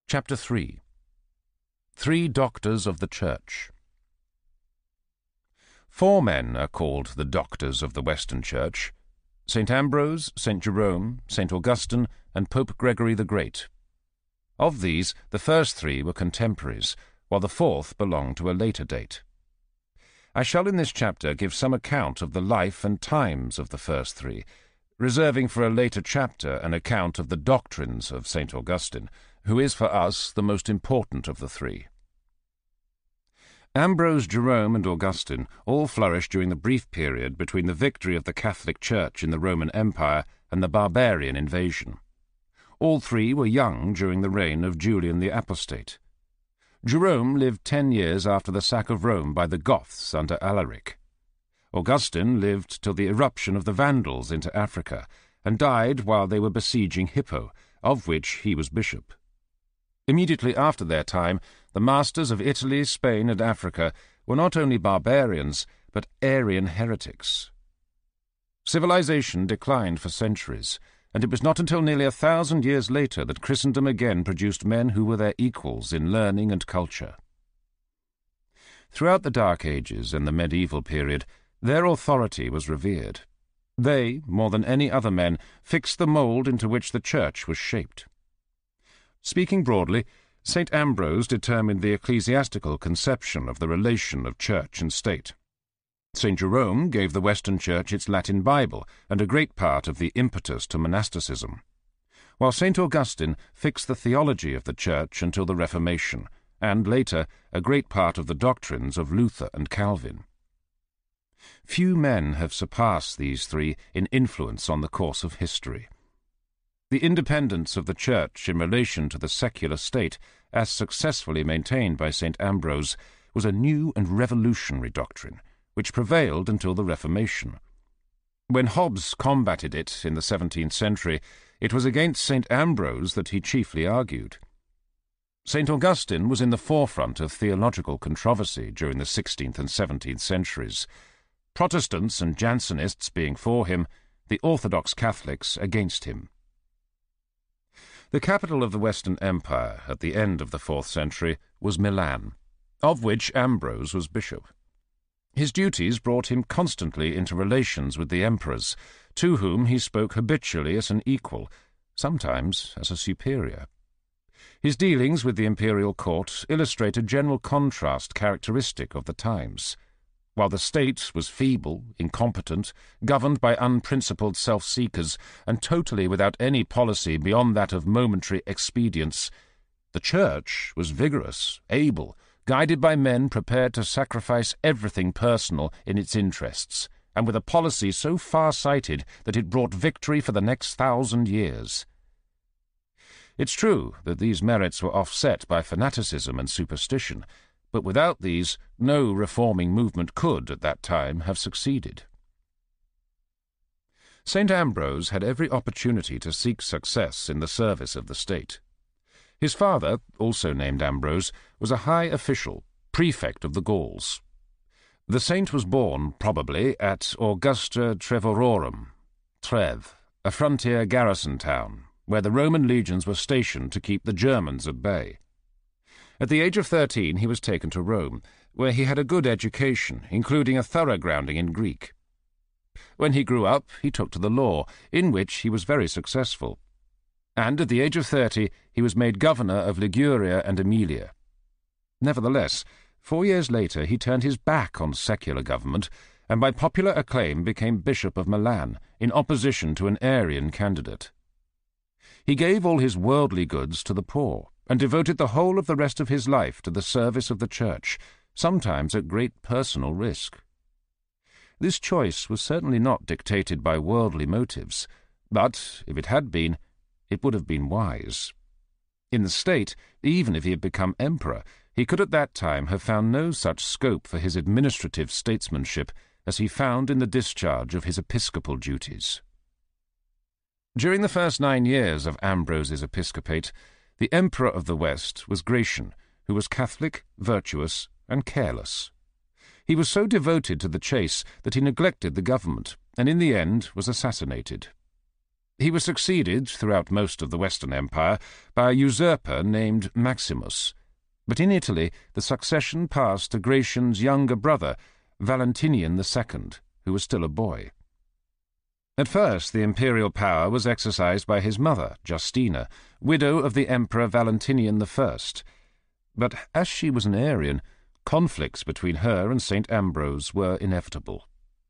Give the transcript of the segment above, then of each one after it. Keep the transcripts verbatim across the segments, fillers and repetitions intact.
Chapter three. Three Doctors of the Church. Four men are called the Doctors of the Western Church: Saint Ambrose, Saint Jerome, Saint Augustine, and Pope Gregory the Great. Of these, the first three were contemporaries, while the fourth belonged to a later date. I shall in this chapter give some account of the life and times of the first three, reserving for a later chapter an account of the doctrines of Saint Augustine, who is for us the most important of the three. Ambrose, Jerome, and Augustine all flourished during the brief period between the victory of the Catholic Church in the Roman Empire and the barbarian invasion. All three were young during the reign of Julian the Apostate. Jerome lived ten years after the sack of Rome by the Goths under Alaric. Augustine lived till the eruption of the Vandals into Africa, and died while they were besieging Hippo, of which he was bishop. Immediately after their time, the masters of Italy, Spain, and Africa were not only barbarians, but Arian heretics. Civilization declined for centuries, and it was not until nearly a thousand years later that Christendom again produced men who were their equals in learning and culture. Throughout the Dark Ages and the medieval period, their authority was revered. They, more than any other men, fixed the mould into which the Church was shaped. Speaking broadly, Saint Ambrose determined the ecclesiastical conception of the relation of Church and State. Saint Jerome gave the Western Church its Latin Bible and a great part of the impetus to monasticism, while Saint Augustine fixed the theology of the Church until the Reformation, and later a great part of the doctrines of Luther and Calvin. Few men have surpassed these three in influence on the course of history. The independence of the Church in relation to the secular state, as successfully maintained by Saint Ambrose, was a new and revolutionary doctrine, which prevailed until the Reformation. When Hobbes combated it in the seventeenth century, it was against Saint Ambrose that he chiefly argued. Saint Augustine was in the forefront of theological controversy during the sixteenth and seventeenth centuries, Protestants and Jansenists being for him, the Orthodox Catholics against him. The capital of the Western Empire at the end of the fourth century was Milan, of which Ambrose was bishop. His duties brought him constantly into relations with the emperors, to whom he spoke habitually as an equal, sometimes as a superior. His dealings with the imperial court illustrate a general contrast characteristic of the times. While the state was feeble, incompetent, governed by unprincipled self-seekers, and totally without any policy beyond that of momentary expedience, the Church was vigorous, able, guided by men prepared to sacrifice everything personal in its interests, and with a policy so far-sighted that it brought victory for the next thousand years. It's true that these merits were offset by fanaticism and superstition, but without these, no reforming movement could, at that time, have succeeded. Saint Ambrose had every opportunity to seek success in the service of the state. His father, also named Ambrose, was a high official, prefect of the Gauls. The saint was born, probably, at Augusta Trevororum, Treves, a frontier garrison town, where the Roman legions were stationed to keep the Germans at bay. At the age of thirteen he was taken to Rome, where he had a good education, including a thorough grounding in Greek. When he grew up, he took to the law, in which he was very successful, and at the age of thirty he was made governor of Liguria and Aemilia. Nevertheless, four years later he turned his back on secular government, and by popular acclaim became Bishop of Milan, in opposition to an Arian candidate. He gave all his worldly goods to the poor, and devoted the whole of the rest of his life to the service of the Church, sometimes at great personal risk. This choice was certainly not dictated by worldly motives, but, if it had been, it would have been wise. In the state, even if he had become emperor, he could at that time have found no such scope for his administrative statesmanship as he found in the discharge of his episcopal duties. During the first nine years of Ambrose's episcopate, the Emperor of the West was Gratian, who was Catholic, virtuous, and careless. He was so devoted to the chase that he neglected the government, and in the end was assassinated. He was succeeded, throughout most of the Western Empire, by a usurper named Maximus, but in Italy the succession passed to Gratian's younger brother, Valentinian the Second, who was still a boy. At first the imperial power was exercised by his mother, Justina, widow of the Emperor Valentinian the First, but as she was an Arian, conflicts between her and Saint Ambrose were inevitable.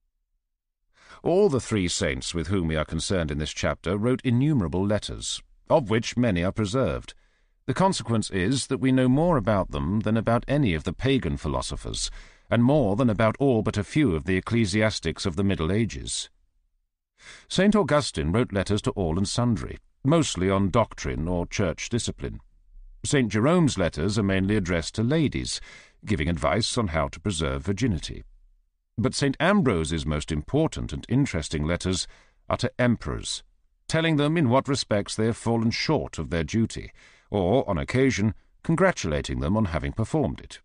All the three saints with whom we are concerned in this chapter wrote innumerable letters, of which many are preserved. The consequence is that we know more about them than about any of the pagan philosophers, and more than about all but a few of the ecclesiastics of the Middle Ages. Saint Augustine wrote letters to all and sundry, mostly on doctrine or church discipline. Saint Jerome's letters are mainly addressed to ladies, giving advice on how to preserve virginity. But Saint Ambrose's most important and interesting letters are to emperors, telling them in what respects they have fallen short of their duty, or, on occasion, congratulating them on having performed it.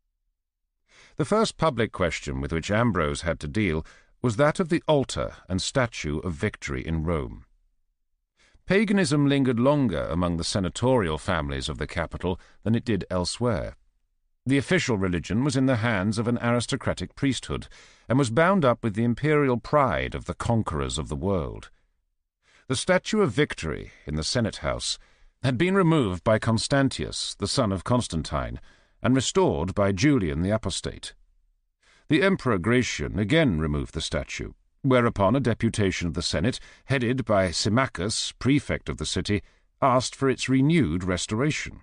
The first public question with which Ambrose had to deal was that of the altar and statue of Victory in Rome. Paganism lingered longer among the senatorial families of the capital than it did elsewhere. The official religion was in the hands of an aristocratic priesthood, and was bound up with the imperial pride of the conquerors of the world. The statue of Victory in the Senate House had been removed by Constantius, the son of Constantine, and restored by Julian the Apostate. The Emperor Gratian again removed the statue, whereupon a deputation of the Senate, headed by Symmachus, prefect of the city, asked for its renewed restoration.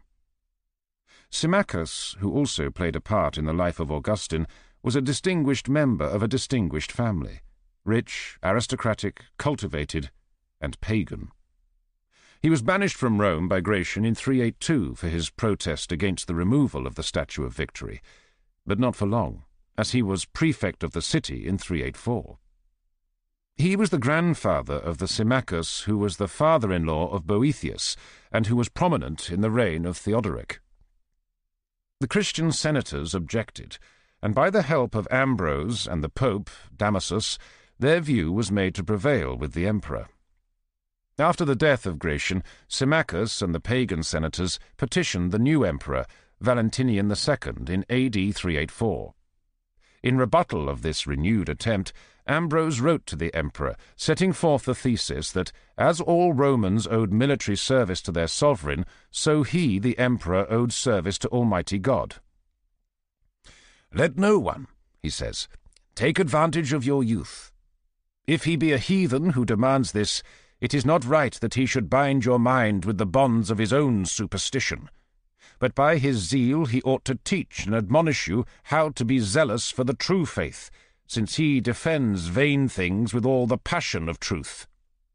Symmachus, who also played a part in the life of Augustine, was a distinguished member of a distinguished family, rich, aristocratic, cultivated, and pagan. He was banished from Rome by Gratian in three eighty-two for his protest against the removal of the Statue of Victory, but not for long, as he was prefect of the city in three eighty-four. He was the grandfather of the Symmachus who was the father-in-law of Boethius, and who was prominent in the reign of Theodoric. The Christian senators objected, and by the help of Ambrose and the Pope, Damasus, their view was made to prevail with the emperor. After the death of Gratian, Symmachus and the pagan senators petitioned the new emperor, Valentinian the Second, in A D three eighty-four. In rebuttal of this renewed attempt, Ambrose wrote to the emperor, setting forth the thesis that, as all Romans owed military service to their sovereign, so he, the emperor, owed service to Almighty God. "Let no one," he says, "take advantage of your youth. If he be a heathen who demands this, it is not right that he should bind your mind with the bonds of his own superstition. But by his zeal he ought to teach and admonish you how to be zealous for the true faith, since he defends vain things with all the passion of truth."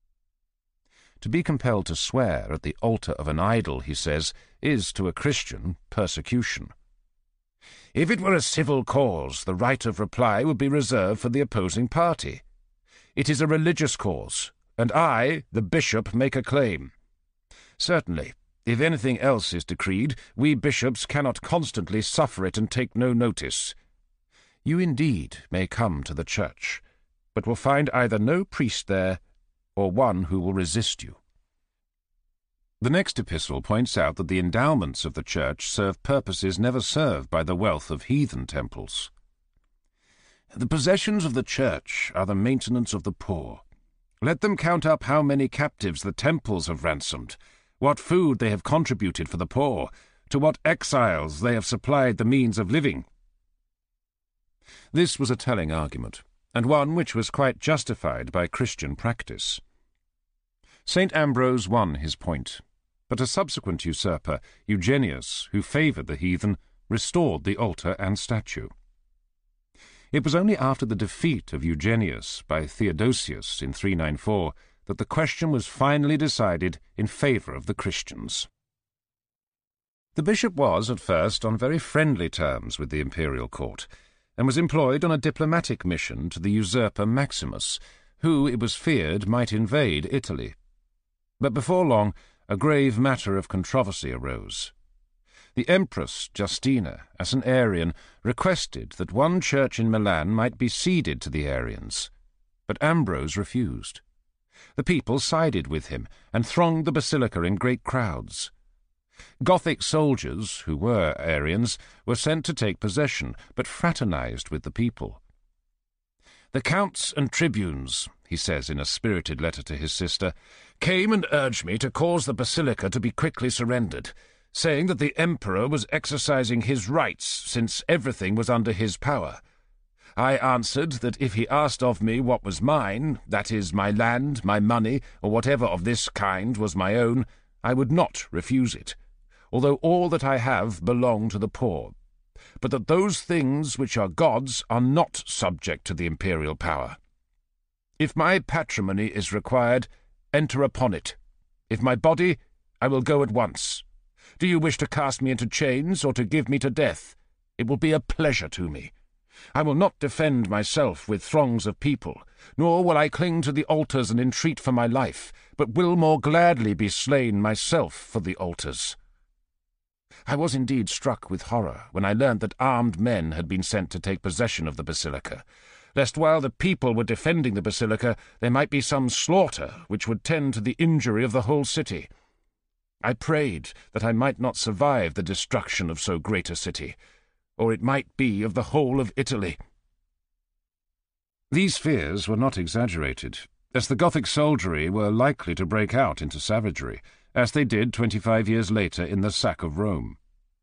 To be compelled to swear at the altar of an idol, he says, is to a Christian persecution. If it were a civil cause, the right of reply would be reserved for the opposing party. It is a religious cause, and I, the bishop, make a claim. Certainly, if anything else is decreed, we bishops cannot constantly suffer it and take no notice. You indeed may come to the church, but will find either no priest there, or one who will resist you. The next epistle points out that the endowments of the church serve purposes never served by the wealth of heathen temples. The possessions of the church are the maintenance of the poor. Let them count up how many captives the temples have ransomed, what food they have contributed for the poor, to what exiles they have supplied the means of living. This was a telling argument, and one which was quite justified by Christian practice. Saint Ambrose won his point, but a subsequent usurper, Eugenius, who favoured the heathen, restored the altar and statue. It was only after the defeat of Eugenius by Theodosius in three ninety-four that the question was finally decided in favour of the Christians. The bishop was, at first, on very friendly terms with the imperial court, and was employed on a diplomatic mission to the usurper Maximus, who, it was feared, might invade Italy. But before long, a grave matter of controversy arose. The Empress Justina, as an Arian, requested that one church in Milan might be ceded to the Arians, but Ambrose refused. The people sided with him and thronged the basilica in great crowds. Gothic soldiers, who were Arians, were sent to take possession, but fraternized with the people. "The counts and tribunes," he says in a spirited letter to his sister, "came and urged me to cause the basilica to be quickly surrendered, saying that the emperor was exercising his rights, since everything was under his power. I answered that if he asked of me what was mine, that is, my land, my money, or whatever of this kind was my own, I would not refuse it, although all that I have belong to the poor, but that those things which are God's are not subject to the imperial power. If my patrimony is required, enter upon it. If my body, I will go at once. Do you wish to cast me into chains or to give me to death? It will be a pleasure to me. I will not defend myself with throngs of people, nor will I cling to the altars and entreat for my life, but will more gladly be slain myself for the altars." I was indeed struck with horror when I learned that armed men had been sent to take possession of the basilica, lest while the people were defending the basilica there might be some slaughter which would tend to the injury of the whole city. I prayed that I might not survive the destruction of so great a city, or it might be of the whole of Italy. These fears were not exaggerated, as the Gothic soldiery were likely to break out into savagery, as they did twenty-five years later in the sack of Rome.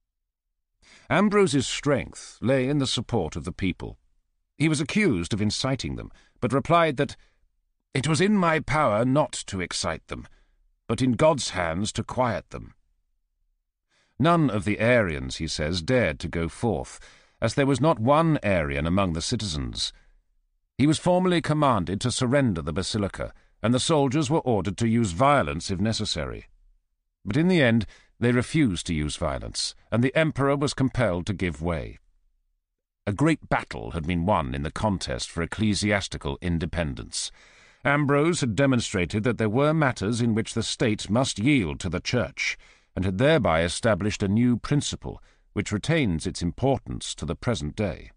Ambrose's strength lay in the support of the people. He was accused of inciting them, but replied that it was in my power not to excite them, but in God's hands to quiet them. None of the Arians, he says, dared to go forth, as there was not one Arian among the citizens. He was formally commanded to surrender the basilica, and the soldiers were ordered to use violence if necessary. But in the end they refused to use violence, and the emperor was compelled to give way. A great battle had been won in the contest for ecclesiastical independence. Ambrose had demonstrated that there were matters in which the state must yield to the church, and had thereby established a new principle which retains its importance to the present day.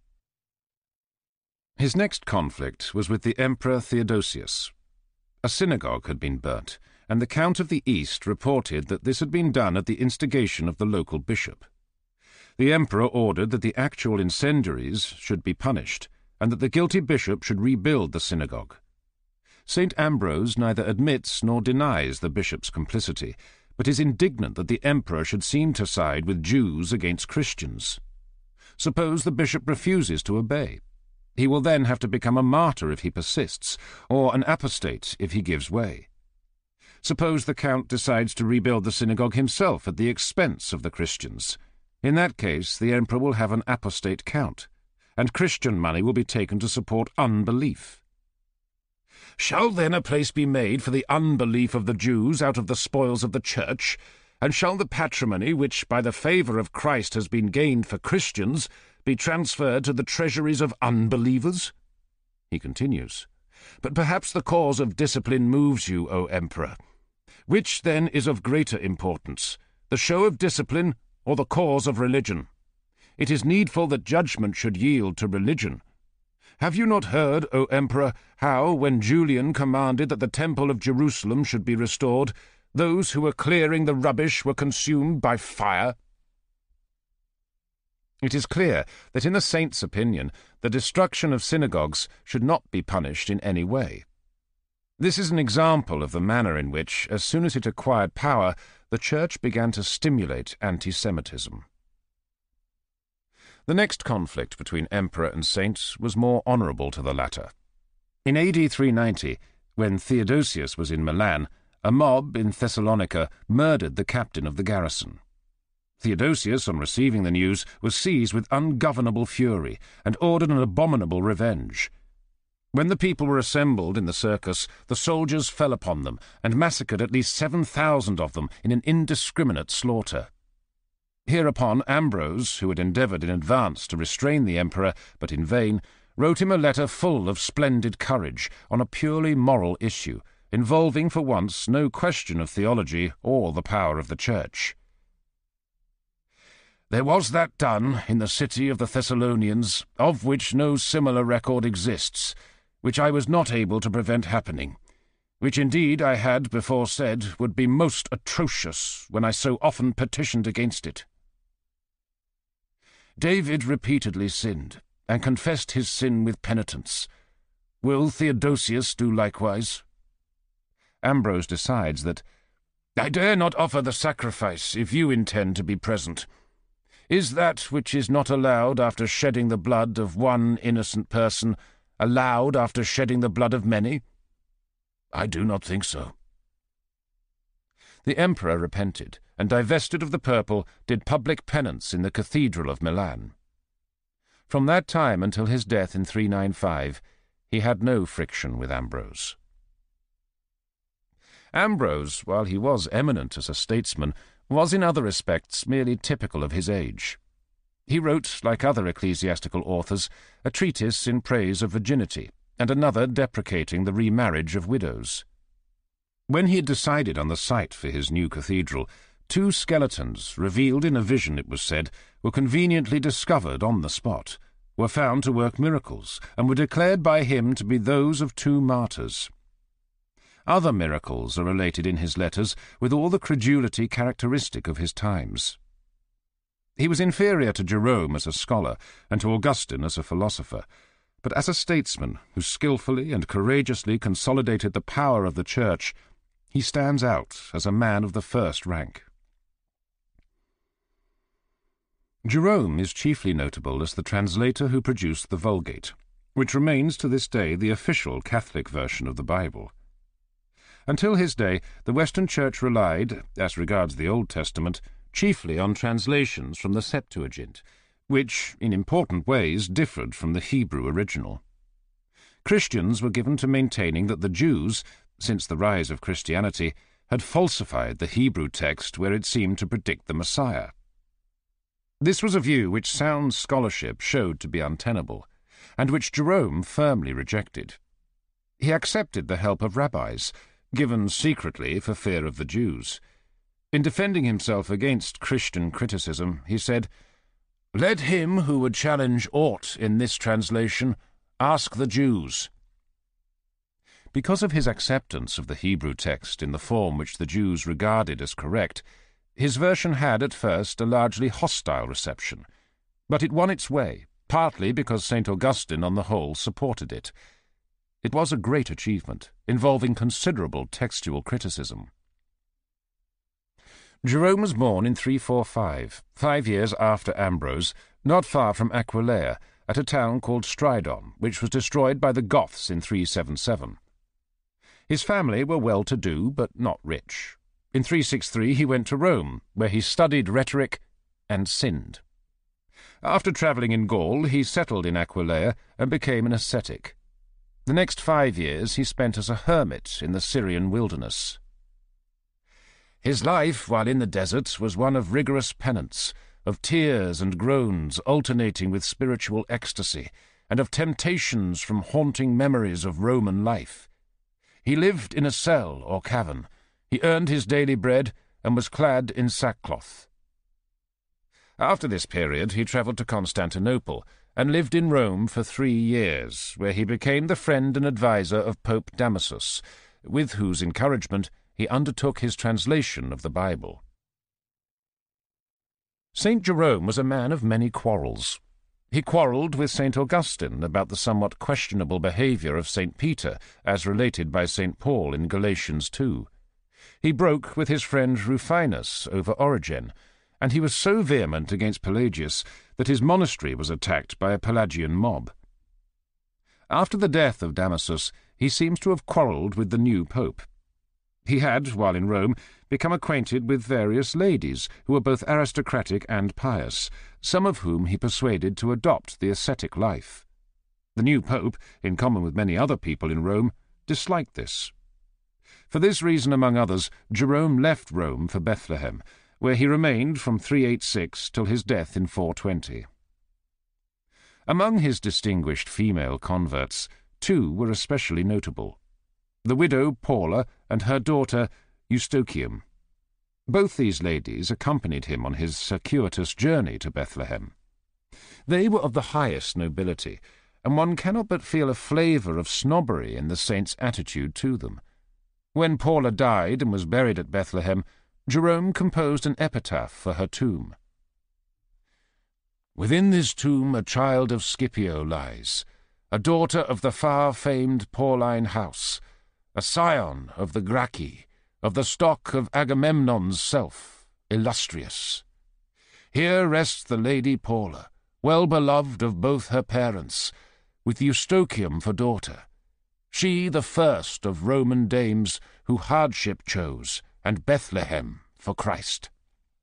His next conflict was with the Emperor Theodosius. A synagogue had been burnt, and the Count of the East reported that this had been done at the instigation of the local bishop. The emperor ordered that the actual incendiaries should be punished, and that the guilty bishop should rebuild the synagogue. Saint Ambrose neither admits nor denies the bishop's complicity, but is indignant that the emperor should seem to side with Jews against Christians. Suppose the bishop refuses to obey. He will then have to become a martyr if he persists, or an apostate if he gives way. Suppose the count decides to rebuild the synagogue himself at the expense of the Christians. In that case, the emperor will have an apostate count, and Christian money will be taken to support unbelief. Shall then a place be made for the unbelief of the Jews out of the spoils of the church, and shall the patrimony which by the favour of Christ has been gained for Christians be transferred to the treasuries of unbelievers? He continues, But perhaps the cause of discipline moves you, O Emperor. Which then is of greater importance, the show of discipline or the cause of religion? It is needful that judgment should yield to religion. Have you not heard, O Emperor, how, when Julian commanded that the temple of Jerusalem should be restored, those who were clearing the rubbish were consumed by fire? It is clear that in the saint's opinion the destruction of synagogues should not be punished in any way. This is an example of the manner in which, as soon as it acquired power, the Church began to stimulate anti-Semitism. The next conflict between emperor and saint was more honourable to the latter. In A D three ninety, when Theodosius was in Milan, a mob in Thessalonica murdered the captain of the garrison. Theodosius, on receiving the news, was seized with ungovernable fury and ordered an abominable revenge. When the people were assembled in the circus, the soldiers fell upon them and massacred at least seven thousand of them in an indiscriminate slaughter. Hereupon Ambrose, who had endeavoured in advance to restrain the emperor, but in vain, wrote him a letter full of splendid courage on a purely moral issue, involving for once no question of theology or the power of the Church. There was that done in the city of the Thessalonians, of which no similar record exists, which I was not able to prevent happening. which indeed I had before said would be most atrocious when I so often petitioned against it. David repeatedly sinned, and confessed his sin with penitence. Will Theodosius do likewise? Ambrose decides that, I dare not offer the sacrifice if you intend to be present. Is that which is not allowed after shedding the blood of one innocent person allowed after shedding the blood of many? I do not think so. The emperor repented, and divested of the purple, did public penance in the cathedral of Milan. From that time until his death in three ninety-five, he had no friction with Ambrose. Ambrose, while he was eminent as a statesman, was in other respects merely typical of his age. He wrote, like other ecclesiastical authors, a treatise in praise of virginity, and another deprecating the remarriage of widows. When he had decided on the site for his new cathedral, two skeletons, revealed in a vision, it was said, were conveniently discovered on the spot, were found to work miracles, and were declared by him to be those of two martyrs. Other miracles are related in his letters with all the credulity characteristic of his times. He was inferior to Jerome as a scholar, and to Augustine as a philosopher, but as a statesman who skilfully and courageously consolidated the power of the Church, he stands out as a man of the first rank. Jerome is chiefly notable as the translator who produced the Vulgate, which remains to this day the official Catholic version of the Bible. Until his day, the Western Church relied, as regards the Old Testament, chiefly on translations from the Septuagint, which, in important ways, differed from the Hebrew original. Christians were given to maintaining that the Jews, since the rise of Christianity, had falsified the Hebrew text where it seemed to predict the Messiah. This was a view which sound scholarship showed to be untenable, and which Jerome firmly rejected. He accepted the help of rabbis, given secretly for fear of the Jews. In defending himself against Christian criticism, he said, "Let him who would challenge aught in this translation ask the Jews." Because of his acceptance of the Hebrew text in the form which the Jews regarded as correct, his version had at first a largely hostile reception, but it won its way, partly because Saint Augustine on the whole supported it. It was a great achievement, involving considerable textual criticism. Jerome was born in three forty-five, five years after Ambrose, not far from Aquileia, at a town called Stridon, which was destroyed by the Goths in three seventy-seven. His family were well-to-do, but not rich. In three sixty-three he went to Rome, where he studied rhetoric and sinned. After travelling in Gaul, he settled in Aquileia and became an ascetic. The next five years he spent as a hermit in the Syrian wilderness. His life, while in the desert, was one of rigorous penance, of tears and groans alternating with spiritual ecstasy, and of temptations from haunting memories of Roman life. He lived in a cell or cavern. He earned his daily bread and was clad in sackcloth. After this period he travelled to Constantinople, and lived in Rome for three years, where he became the friend and adviser of Pope Damasus, with whose encouragement he undertook his translation of the Bible. Saint Jerome was a man of many quarrels. He quarrelled with Saint Augustine about the somewhat questionable behaviour of Saint Peter, as related by Saint Paul in Galatians two. He broke with his friend Rufinus over Origen, and he was so vehement against Pelagius that his monastery was attacked by a Pelagian mob. After the death of Damasus, he seems to have quarrelled with the new pope. He had, while in Rome, become acquainted with various ladies who were both aristocratic and pious, some of whom he persuaded to adopt the ascetic life. The new pope, in common with many other people in Rome, disliked this. For this reason, among others, Jerome left Rome for Bethlehem, where he remained from three eighty-six till his death in four twenty. Among his distinguished female converts, two were especially notable: the widow Paula and her daughter Eustochium. Both these ladies accompanied him on his circuitous journey to Bethlehem. They were of the highest nobility, and one cannot but feel a flavour of snobbery in the saint's attitude to them. When Paula died and was buried at Bethlehem, Jerome composed an epitaph for her tomb. "Within this tomb a child of Scipio lies, a daughter of the far-famed Pauline house, a scion of the Gracchi, of the stock of Agamemnon's self, illustrious. Here rests the Lady Paula, well beloved of both her parents, with Eustochium for daughter, she the first of Roman dames who hardship chose, and Bethlehem for Christ."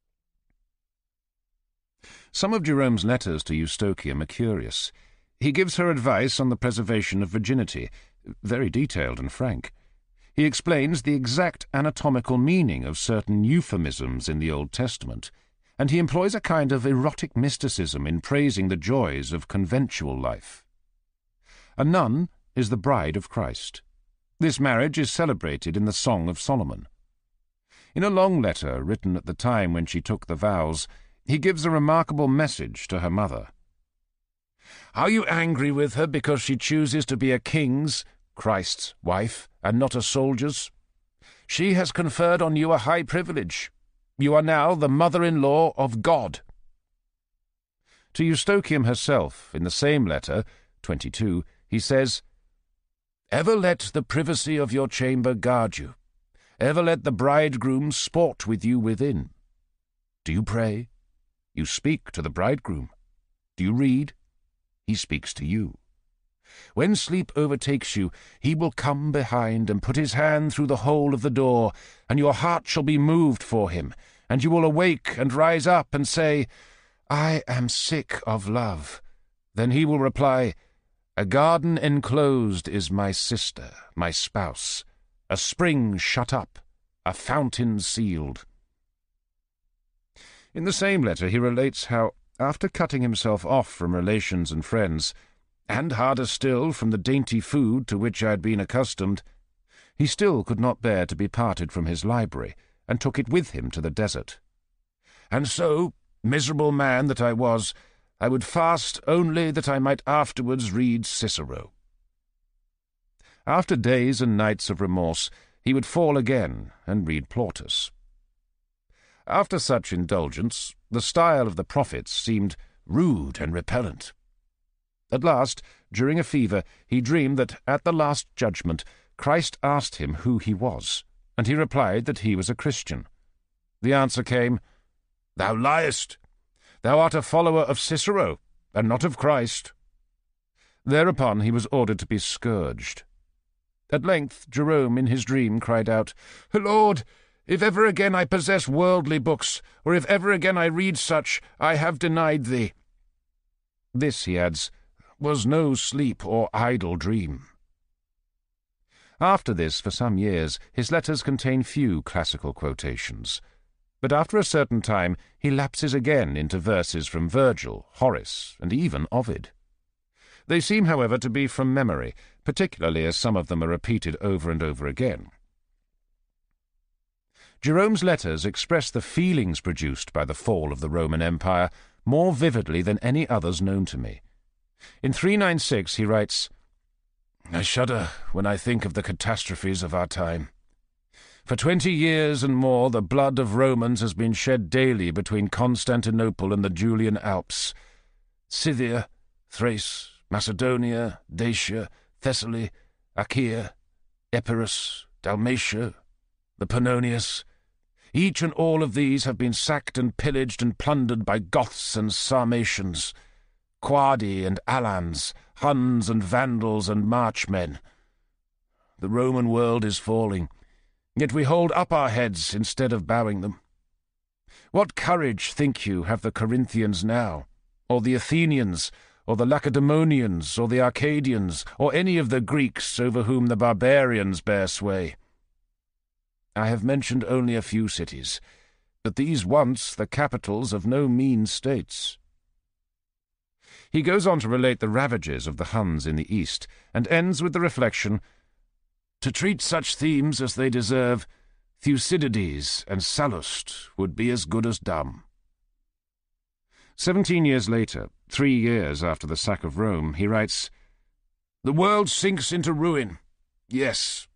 Some of Jerome's letters to Eustochium are curious. He gives her advice on the preservation of virginity, very detailed and frank. He explains the exact anatomical meaning of certain euphemisms in the Old Testament, and he employs a kind of erotic mysticism in praising the joys of conventual life. A nun is the bride of Christ. This marriage is celebrated in the Song of Solomon. In a long letter written at the time when she took the vows, he gives a remarkable message to her mother. "Are you angry with her because she chooses to be a king's, Christ's, wife, and not a soldier's? She has conferred on you a high privilege. You are now the mother-in-law of God." To Eustochium herself, in the same letter, twenty-two, he says, "Ever let the privacy of your chamber guard you. Ever let the bridegroom sport with you within. Do you pray? You speak to the bridegroom. Do you read? He speaks to you. When sleep overtakes you, he will come behind and put his hand through the hole of the door, and your heart shall be moved for him, and you will awake and rise up and say, 'I am sick of love.' Then he will reply, 'A garden enclosed is my sister, my spouse, a spring shut up, a fountain sealed.'" In the same letter he relates how, after cutting himself off from relations and friends, and harder still from the dainty food to which I had been accustomed, he still could not bear to be parted from his library, and took it with him to the desert. "And so, miserable man that I was, I would fast only that I might afterwards read Cicero." After days and nights of remorse, he would fall again and read Plautus. After such indulgence, the style of the prophets seemed rude and repellent. At last, during a fever, he dreamed that at the last judgment Christ asked him who he was, and he replied that he was a Christian. The answer came, "Thou liest. Thou art a follower of Cicero, and not of Christ." Thereupon he was ordered to be scourged. At length Jerome in his dream cried out, "Lord, if ever again I possess worldly books, or if ever again I read such, I have denied thee." This, he adds, was no sleep or idle dream. After this, for some years, his letters contain few classical quotations, but after a certain time he lapses again into verses from Virgil, Horace, and even Ovid. They seem, however, to be from memory, particularly as some of them are repeated over and over again. Jerome's letters express the feelings produced by the fall of the Roman Empire more vividly than any others known to me. In three ninety-six he writes, "I shudder when I think of the catastrophes of our time. For twenty years and more the blood of Romans has been shed daily between Constantinople and the Julian Alps. Scythia, Thrace, Macedonia, Dacia, Thessaly, Achaia, Epirus, Dalmatia, the Pannonius, each and all of these have been sacked and pillaged and plundered by Goths and Sarmatians, Quadi and Alans, Huns and Vandals and Marchmen. The Roman world is falling, yet we hold up our heads instead of bowing them. What courage, think you, have the Corinthians now, or the Athenians, or the Lacedaemonians, or the Arcadians, or any of the Greeks over whom the barbarians bear sway? I have mentioned only a few cities, but these once the capitals of no mean states." He goes on to relate the ravages of the Huns in the east, and ends with the reflection, "To treat such themes as they deserve, Thucydides and Sallust would be as good as dumb." Seventeen years later, three years after the sack of Rome, he writes, "The world sinks into ruin, yes,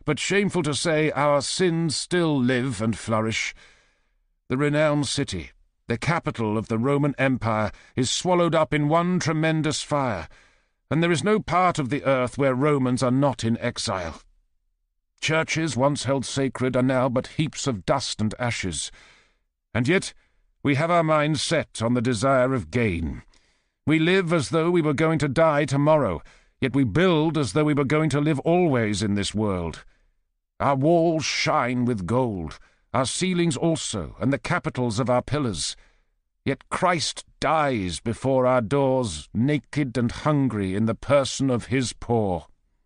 but shameful to say, our sins still live and flourish. The renowned city, the capital of the Roman Empire, is swallowed up in one tremendous fire, and there is no part of the earth where Romans are not in exile. Churches once held sacred are now but heaps of dust and ashes, and yet we have our minds set on the desire of gain. We live as though we were going to die tomorrow, yet we build as though we were going to live always in this world. Our walls shine with gold, our ceilings also, and the capitals of our pillars. Yet Christ dies before our doors, naked and hungry in the person of his poor.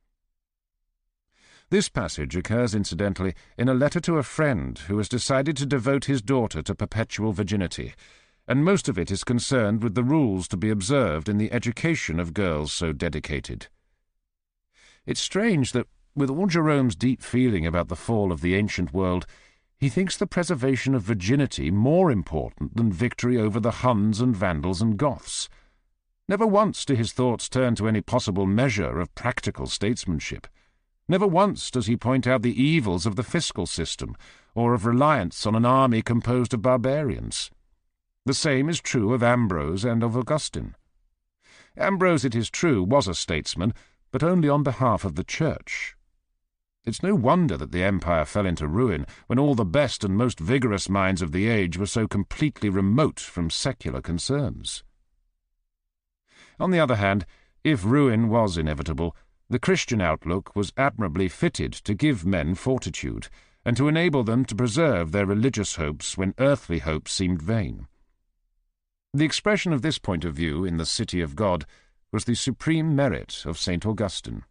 This passage occurs incidentally in a letter to a friend who has decided to devote his daughter to perpetual virginity, and most of it is concerned with the rules to be observed in the education of girls so dedicated. It's strange that, with all Jerome's deep feeling about the fall of the ancient world, he thinks the preservation of virginity more important than victory over the Huns and Vandals and Goths. Never once do his thoughts turn to any possible measure of practical statesmanship. Never once does he point out the evils of the fiscal system, or of reliance on an army composed of barbarians. The same is true of Ambrose and of Augustine. Ambrose, it is true, was a statesman, but only on behalf of the Church. It's no wonder that the empire fell into ruin when all the best and most vigorous minds of the age were so completely remote from secular concerns. On the other hand, if ruin was inevitable, the Christian outlook was admirably fitted to give men fortitude, and to enable them to preserve their religious hopes when earthly hopes seemed vain. The expression of this point of view in the City of God was the supreme merit of Saint Augustine.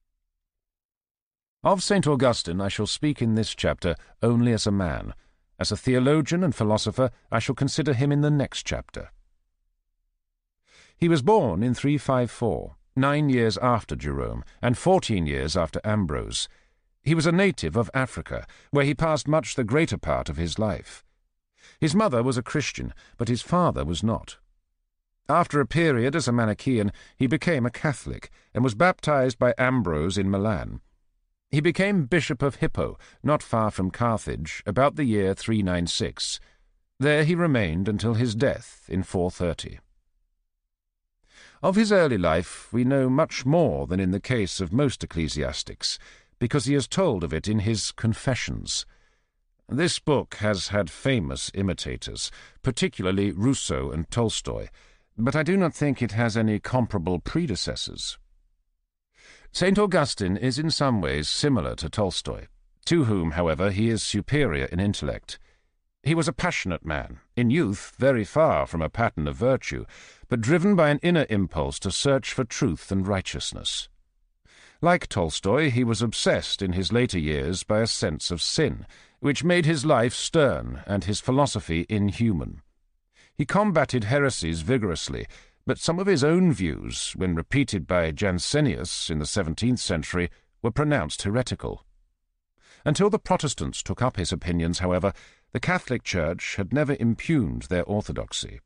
Of Saint Augustine I shall speak in this chapter only as a man. As a theologian and philosopher I shall consider him in the next chapter. He was born in three fifty-four, nine years after Jerome, and fourteen years after Ambrose. He was a native of Africa, where he passed much the greater part of his life. His mother was a Christian, but his father was not. After a period as a Manichaean, he became a Catholic, and was baptized by Ambrose in Milan. He became Bishop of Hippo, not far from Carthage, about the year three ninety-six. There he remained until his death in four thirty. Of his early life we know much more than in the case of most ecclesiastics, because he is told of it in his Confessions. This book has had famous imitators, particularly Rousseau and Tolstoy, but I do not think it has any comparable predecessors. Saint Augustine is in some ways similar to Tolstoy, to whom, however, he is superior in intellect. He was a passionate man, in youth very far from a pattern of virtue, but driven by an inner impulse to search for truth and righteousness. Like Tolstoy, he was obsessed in his later years by a sense of sin, which made his life stern and his philosophy inhuman. He combated heresies vigorously, but some of his own views, when repeated by Jansenius in the seventeenth century, were pronounced heretical. Until the Protestants took up his opinions, however, the Catholic Church had never impugned their orthodoxy.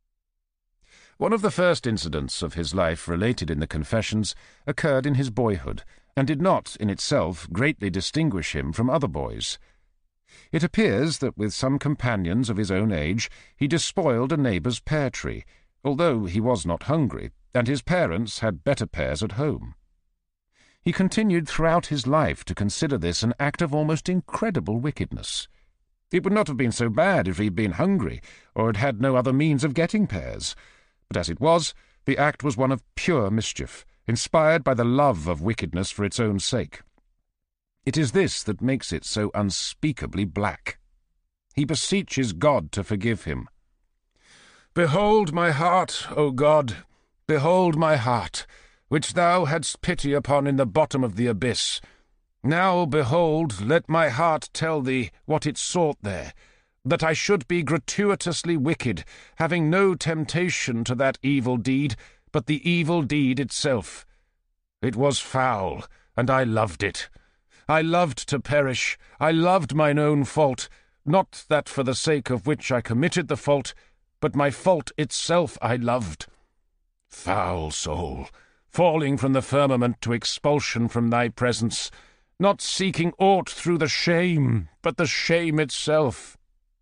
One of the first incidents of his life related in the Confessions occurred in his boyhood, and did not, in itself, greatly distinguish him from other boys. It appears that with some companions of his own age he despoiled a neighbour's pear tree, although he was not hungry, and his parents had better pears at home. He continued throughout his life to consider this an act of almost incredible wickedness. It would not have been so bad if he had been hungry, or had had no other means of getting pears. But as it was, the act was one of pure mischief, inspired by the love of wickedness for its own sake. It is this that makes it so unspeakably black. He beseeches God to forgive him. "Behold my heart, O God, behold my heart, which thou hadst pity upon in the bottom of the abyss. Now, behold, let my heart tell thee what it sought there, that I should be gratuitously wicked, having no temptation to that evil deed, but the evil deed itself. It was foul, and I loved it. I loved to perish, I loved mine own fault, not that for the sake of which I committed the fault, but my fault itself I loved. Foul soul, falling from the firmament to expulsion from thy presence, not seeking aught through the shame, but the shame itself."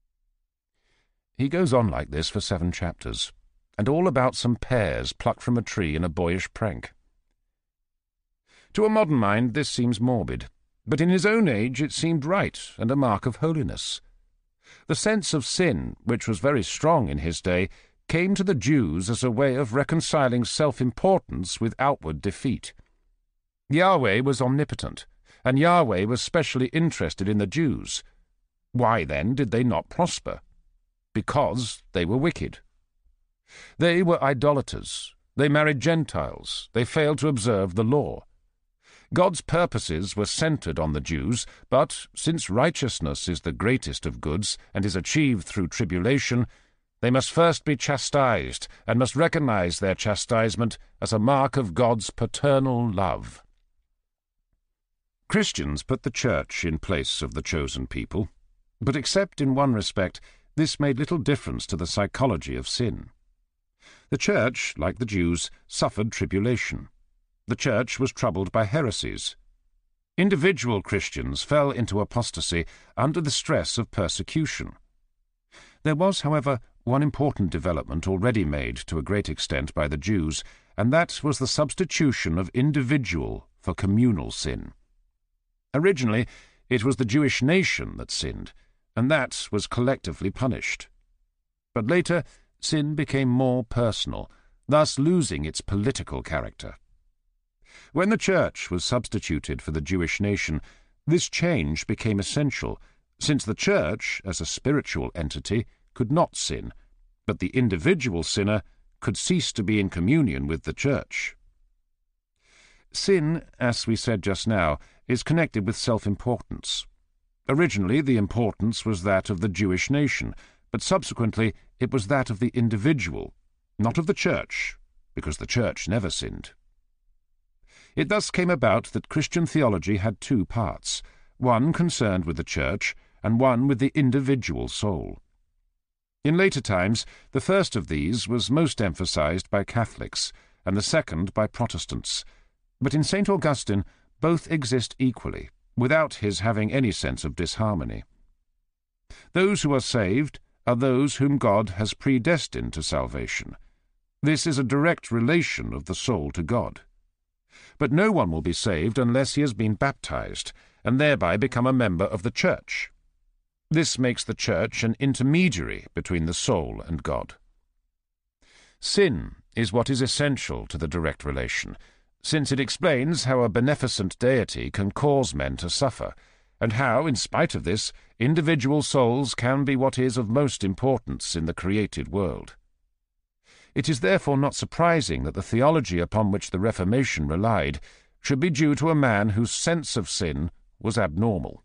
He goes on like this for seven chapters, and all about some pears plucked from a tree in a boyish prank. To a modern mind this seems morbid, but in his own age it seemed right and a mark of holiness. The sense of sin, which was very strong in his day, came to the Jews as a way of reconciling self-importance with outward defeat. Yahweh was omnipotent, and Yahweh was specially interested in the Jews. Why, then, did they not prosper? Because they were wicked. They were idolaters. They married Gentiles. They failed to observe the law. God's purposes were centered on the Jews, but since righteousness is the greatest of goods and is achieved through tribulation, they must first be chastised and must recognize their chastisement as a mark of God's paternal love. Christians put the church in place of the chosen people, but except in one respect, this made little difference to the psychology of sin. The church, like the Jews, suffered tribulation. The church was troubled by heresies. Individual Christians fell into apostasy under the stress of persecution. There was, however, one important development already made to a great extent by the Jews, and that was the substitution of individual for communal sin. Originally, it was the Jewish nation that sinned, and that was collectively punished. But later, sin became more personal, thus losing its political character. When the church was substituted for the Jewish nation, this change became essential, since the church, as a spiritual entity, could not sin, but the individual sinner could cease to be in communion with the church. Sin, as we said just now, is connected with self-importance. Originally, the importance was that of the Jewish nation, but subsequently it was that of the individual, not of the church, because the church never sinned. It thus came about that Christian theology had two parts, one concerned with the church and one with the individual soul. In later times, the first of these was most emphasized by Catholics, and the second by Protestants. But in Saint Augustine, both exist equally, without his having any sense of disharmony. Those who are saved are those whom God has predestined to salvation. This is a direct relation of the soul to God. But no one will be saved unless he has been baptized, and thereby become a member of the church. This makes the church an intermediary between the soul and God. Sin is what is essential to the direct relation, since it explains how a beneficent deity can cause men to suffer, and how, in spite of this, individual souls can be what is of most importance in the created world. It is therefore not surprising that the theology upon which the Reformation relied should be due to a man whose sense of sin was abnormal.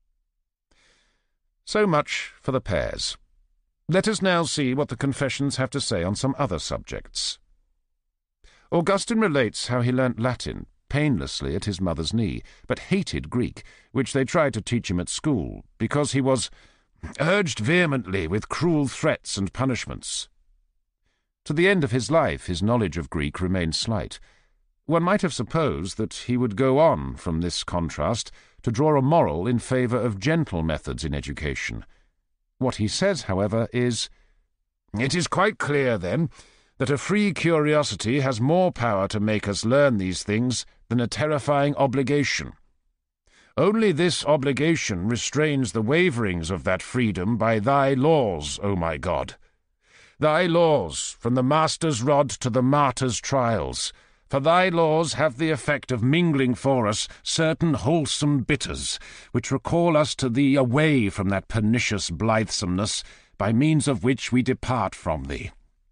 So much for the pears. Let us now see what the Confessions have to say on some other subjects. Augustine relates how he learnt Latin painlessly at his mother's knee, but hated Greek, which they tried to teach him at school, because he was urged vehemently with cruel threats and punishments. To the end of his life his knowledge of Greek remained slight. One might have supposed that he would go on from this contrast to draw a moral in favour of gentle methods in education. What he says, however, is, "It is quite clear, then, that a free curiosity has more power to make us learn these things than a terrifying obligation. Only this obligation restrains the waverings of that freedom by thy laws, O my God. Thy laws, from the master's rod to the martyr's trials, for thy laws have the effect of mingling for us certain wholesome bitters, which recall us to thee away from that pernicious blithesomeness, by means of which we depart from thee."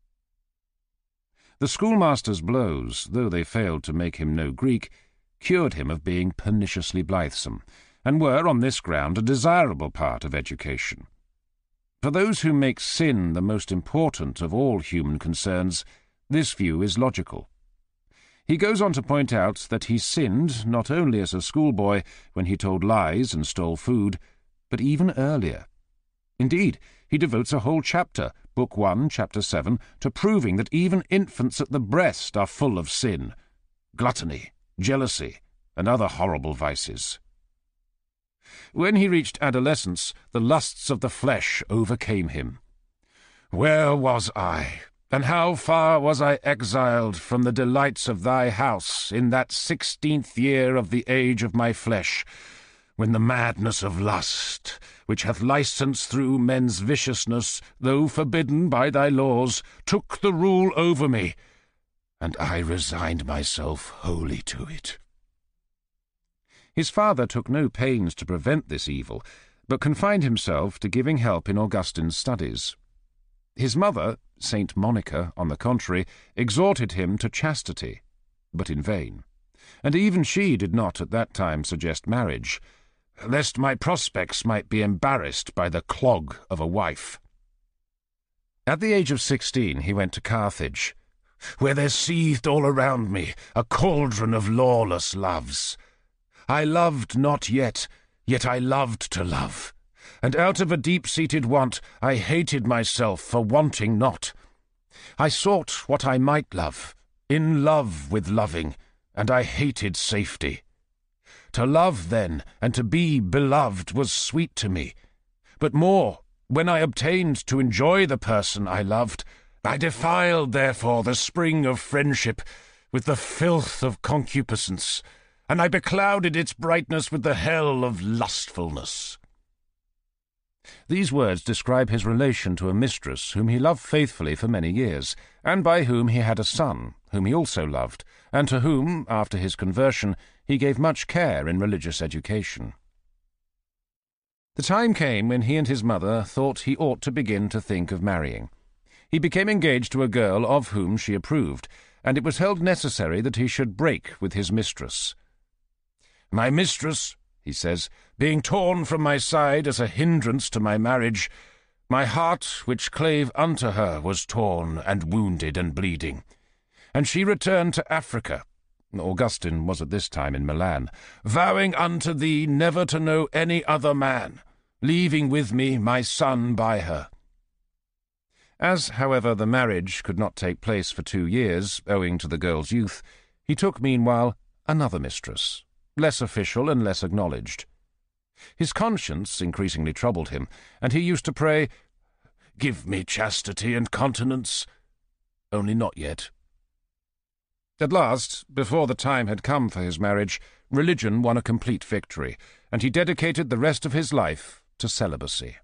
The schoolmaster's blows, though they failed to make him know Greek, cured him of being perniciously blithesome, and were, on this ground, a desirable part of education. For those who make sin the most important of all human concerns, this view is logical. He goes on to point out that he sinned not only as a schoolboy when he told lies and stole food, but even earlier. Indeed, he devotes a whole chapter, Book one, Chapter seven, to proving that even infants at the breast are full of sin, gluttony, jealousy, and other horrible vices. When he reached adolescence, the lusts of the flesh overcame him. Where was I, and how far was I exiled from the delights of thy house in that sixteenth year of the age of my flesh, when the madness of lust, which hath licence through men's viciousness, though forbidden by thy laws, took the rule over me, and I resigned myself wholly to it. His father took no pains to prevent this evil, but confined himself to giving help in Augustine's studies. His mother, Saint Monica, on the contrary, exhorted him to chastity, but in vain, and even she did not at that time suggest marriage, lest my prospects might be embarrassed by the clog of a wife. At the age of sixteen he went to Carthage, where there seethed all around me a cauldron of lawless loves. I loved not yet, yet I loved to love, and out of a deep-seated want I hated myself for wanting not. I sought what I might love, in love with loving, and I hated safety. To love, then, and to be beloved was sweet to me, but more, when I obtained to enjoy the person I loved, I defiled, therefore, the spring of friendship with the filth of concupiscence, and I beclouded its brightness with the hell of lustfulness. These words describe his relation to a mistress whom he loved faithfully for many years, and by whom he had a son, whom he also loved, and to whom, after his conversion, he gave much care in religious education. The time came when he and his mother thought he ought to begin to think of marrying. He became engaged to a girl of whom she approved, and it was held necessary that he should break with his mistress. My mistress, he says, being torn from my side as a hindrance to my marriage, my heart which clave unto her was torn and wounded and bleeding. And she returned to Africa, Augustine was at this time in Milan, vowing unto thee never to know any other man, leaving with me my son by her. As, however, the marriage could not take place for two years, owing to the girl's youth, he took meanwhile another mistress, less official and less acknowledged. His conscience increasingly troubled him, and he used to pray, "Give me chastity and continence," only not yet. At last, before the time had come for his marriage, religion won a complete victory, and he dedicated the rest of his life to celibacy.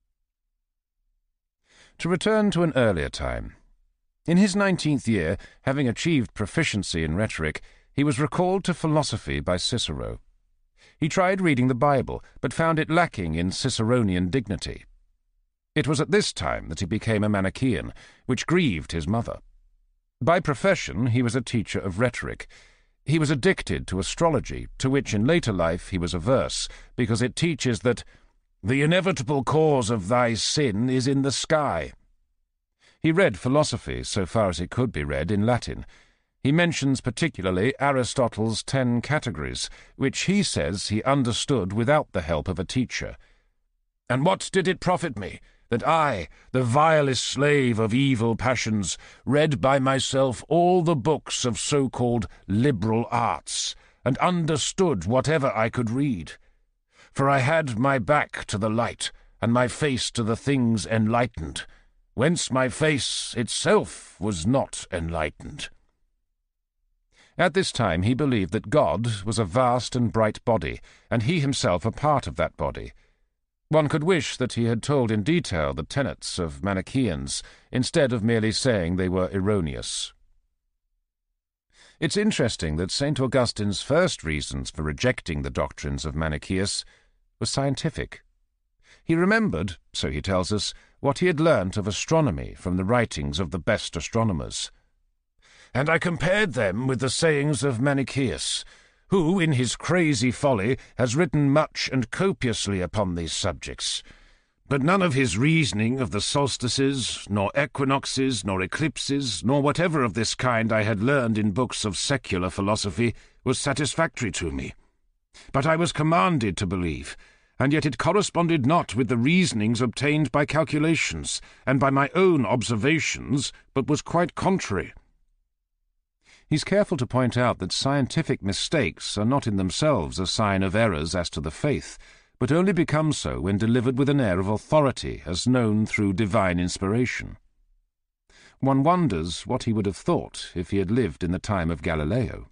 To return to an earlier time. In his nineteenth year, having achieved proficiency in rhetoric, he was recalled to philosophy by Cicero. He tried reading the Bible, but found it lacking in Ciceronian dignity. It was at this time that he became a Manichaean, which grieved his mother. By profession, he was a teacher of rhetoric. He was addicted to astrology, to which in later life he was averse, because it teaches that the inevitable cause of thy sin is in the sky. He read philosophy, so far as it could be read, in Latin. He mentions particularly Aristotle's ten categories, which he says he understood without the help of a teacher. And what did it profit me, that I, the vilest slave of evil passions, read by myself all the books of so-called liberal arts, and understood whatever I could read? For I had my back to the light, and my face to the things enlightened, whence my face itself was not enlightened. At this time he believed that God was a vast and bright body, and he himself a part of that body. One could wish that he had told in detail the tenets of Manichaeans, instead of merely saying they were erroneous. It's interesting that Saint Augustine's first reasons for rejecting the doctrines of Manichaeus were scientific. He remembered, so he tells us, what he had learnt of astronomy from the writings of the best astronomers. And I compared them with the sayings of Manichaeus, who, in his crazy folly, has written much and copiously upon these subjects. But none of his reasoning of the solstices, nor equinoxes, nor eclipses, nor whatever of this kind I had learned in books of secular philosophy, was satisfactory to me. But I was commanded to believe, and yet it corresponded not with the reasonings obtained by calculations, and by my own observations, but was quite contrary. He's careful to point out that scientific mistakes are not in themselves a sign of errors as to the faith, but only become so when delivered with an air of authority as known through divine inspiration. One wonders what he would have thought if he had lived in the time of Galileo.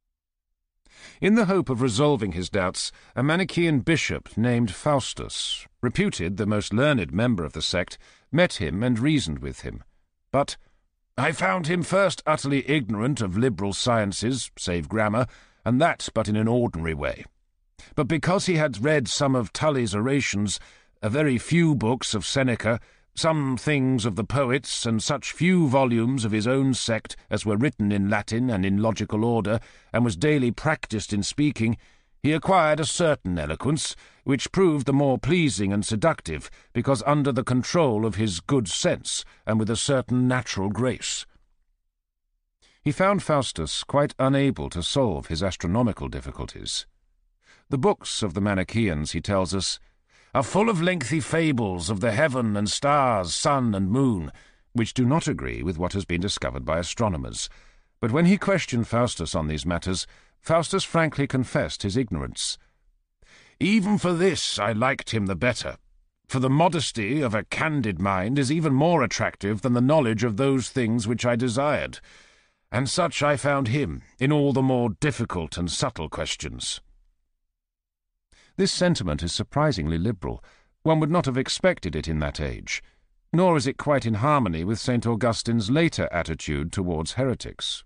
In the hope of resolving his doubts, a Manichaean bishop named Faustus, reputed the most learned member of the sect, met him and reasoned with him. But I found him first utterly ignorant of liberal sciences, save grammar, and that but in an ordinary way. But because he had read some of Tully's orations, a very few books of Seneca, some things of the poets, and such few volumes of his own sect as were written in Latin and in logical order, and was daily practised in speaking, he acquired a certain eloquence, which proved the more pleasing and seductive, because under the control of his good sense, and with a certain natural grace. He found Faustus quite unable to solve his astronomical difficulties. The books of the Manichaeans, he tells us, are full of lengthy fables of the heaven and stars, sun and moon, which do not agree with what has been discovered by astronomers. But when he questioned Faustus on these matters, Faustus frankly confessed his ignorance. Even for this I liked him the better, for the modesty of a candid mind is even more attractive than the knowledge of those things which I desired, and such I found him in all the more difficult and subtle questions. This sentiment is surprisingly liberal. One would not have expected it in that age, nor is it quite in harmony with Saint Augustine's later attitude towards heretics.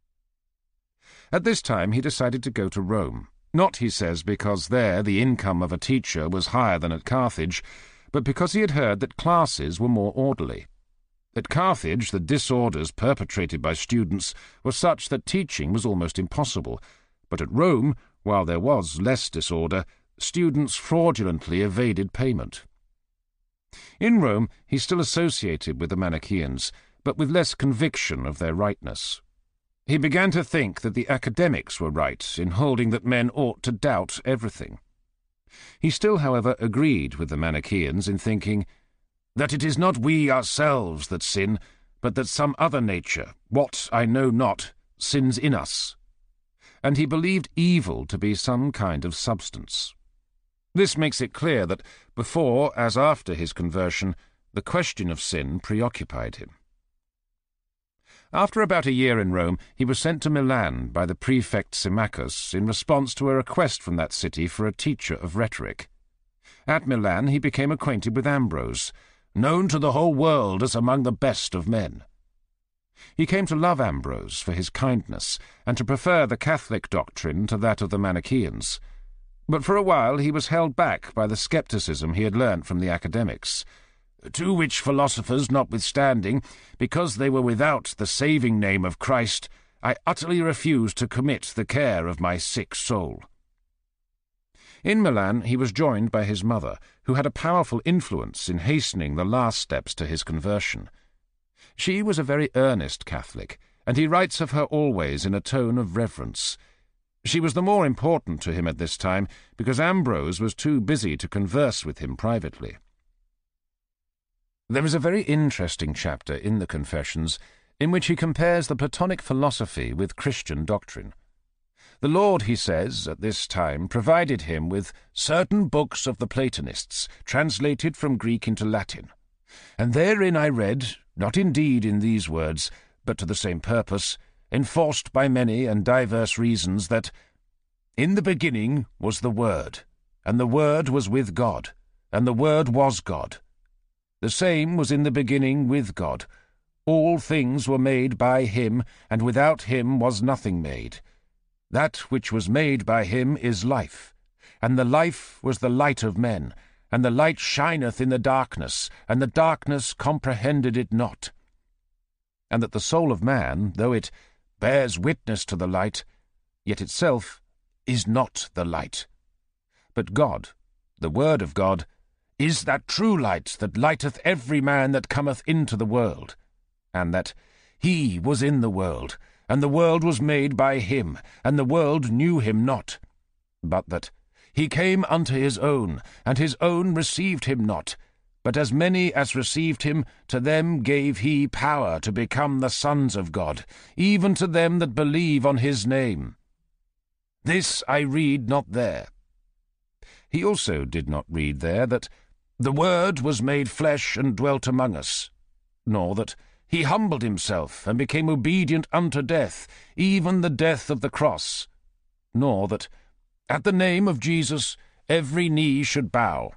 At this time he decided to go to Rome, not, he says, because there the income of a teacher was higher than at Carthage, but because he had heard that classes were more orderly. At Carthage the disorders perpetrated by students were such that teaching was almost impossible, but at Rome, while there was less disorder, students fraudulently evaded payment. In Rome he still associated with the Manichaeans, but with less conviction of their rightness. He began to think that the academics were right in holding that men ought to doubt everything. He still, however, agreed with the Manichaeans in thinking that it is not we ourselves that sin, but that some other nature, what I know not, sins in us. And he believed evil to be some kind of substance. This makes it clear that before, as after his conversion, the question of sin preoccupied him. After about a year in Rome, he was sent to Milan by the prefect Symmachus in response to a request from that city for a teacher of rhetoric. At Milan he became acquainted with Ambrose, known to the whole world as among the best of men. He came to love Ambrose for his kindness, and to prefer the Catholic doctrine to that of the Manichaeans. But for a while he was held back by the scepticism he had learnt from the academics, to which philosophers notwithstanding, because they were without the saving name of Christ, I utterly refused to commit the care of my sick soul. In Milan he was joined by his mother, who had a powerful influence in hastening the last steps to his conversion. She was a very earnest Catholic, and he writes of her always in a tone of reverence. She was the more important to him at this time because Ambrose was too busy to converse with him privately. There is a very interesting chapter in the Confessions in which he compares the Platonic philosophy with Christian doctrine. The Lord, he says, at this time provided him with certain books of the Platonists, translated from Greek into Latin. And therein I read, not indeed in these words, but to the same purpose, enforced by many and diverse reasons, that in the beginning was the Word, and the Word was with God, and the Word was God. The same was in the beginning with God. All things were made by him, and without him was nothing made. That which was made by him is life, and the life was the light of men, and the light shineth in the darkness, and the darkness comprehended it not. And that the soul of man, though it bears witness to the light, yet itself is not the light. But God, the Word of God, is that true light that lighteth every man that cometh into the world, and that he was in the world, and the world was made by him, and the world knew him not, but that he came unto his own, and his own received him not, but as many as received him, to them gave he power to become the sons of God, even to them that believe on his name. This I read not there. he also did not read there that the Word was made flesh and dwelt among us, nor that he humbled himself and became obedient unto death, even the death of the cross, nor that at the name of Jesus every knee should bow.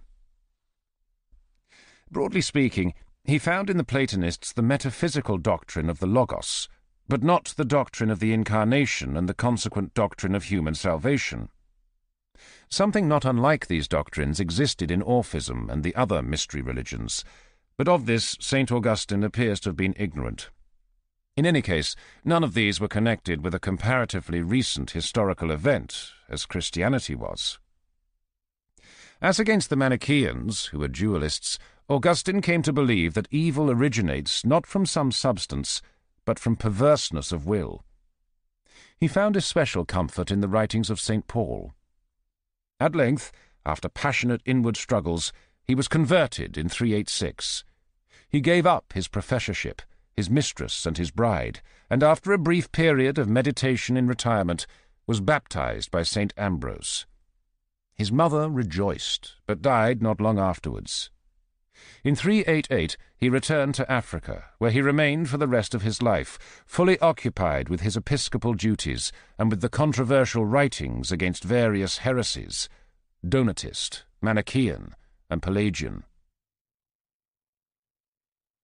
Broadly speaking, he found in the Platonists the metaphysical doctrine of the Logos, but not the doctrine of the Incarnation and the consequent doctrine of human salvation. Something not unlike these doctrines existed in Orphism and the other mystery religions, but of this Saint Augustine appears to have been ignorant. In any case, none of these were connected with a comparatively recent historical event, as Christianity was. As against the Manichaeans, who were dualists, Augustine came to believe that evil originates not from some substance, but from perverseness of will. He found especial comfort in the writings of Saint Paul. At length, after passionate inward struggles, he was converted in three eighty-six. He gave up his professorship, his mistress and his bride, and after a brief period of meditation in retirement, was baptized by Saint Ambrose. His mother rejoiced, but died not long afterwards. In three eighty-eight he returned to Africa, where he remained for the rest of his life, fully occupied with his episcopal duties and with the controversial writings against various heresies, Donatist, Manichaean, and Pelagian.